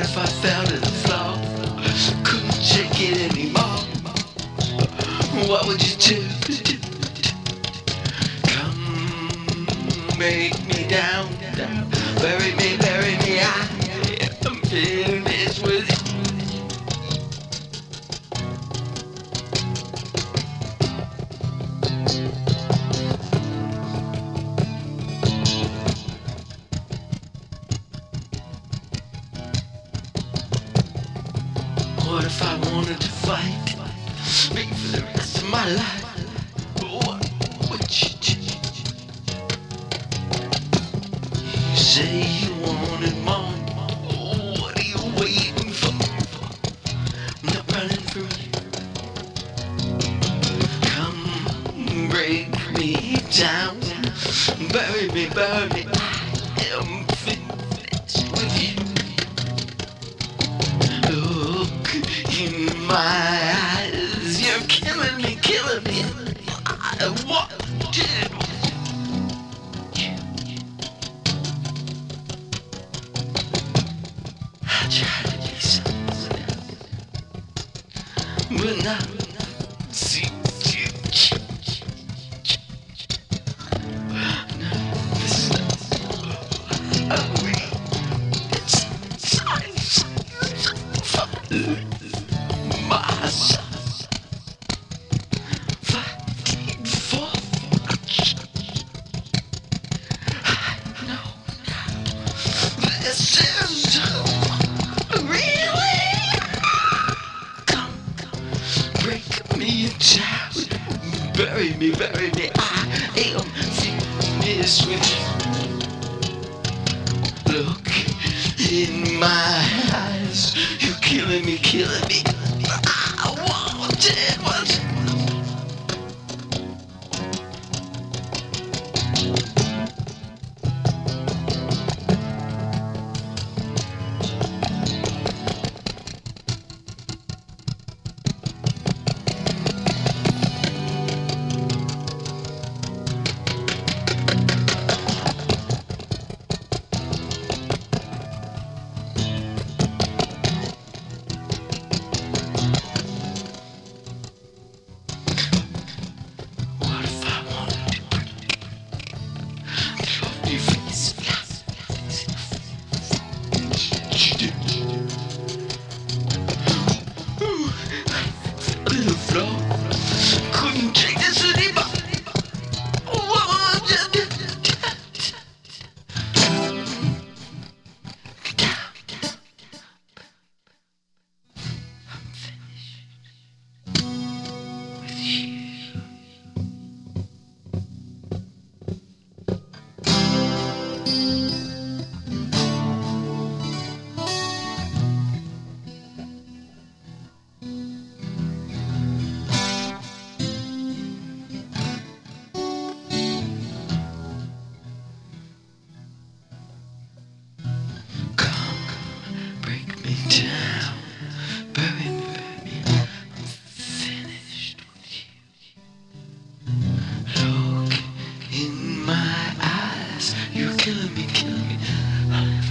if I fell to the floor? Couldn't take it anymore. What would you do? Come break me down, bury me, I'm finished with you. What if I wanted to fight me for the rest of my life? What would you do? You say you wanted more. What are you waiting for? I'm not running from you. Come break me down, bury me. I am finished with you. Look in my eyes, you're killing me. What did you? I tried to be something else, but now seems to change. No, this is not we. It's time for my son. Fighting for I know this is really. Come break me down, bury me. I am finished with you. Look in my eyes, you're killing me. I wanted what? Little floor, couldn't take this anymore. What would you do? I'm finished with you. Break me down, bury me. I'm finished with you. Look in my eyes, you're killing me.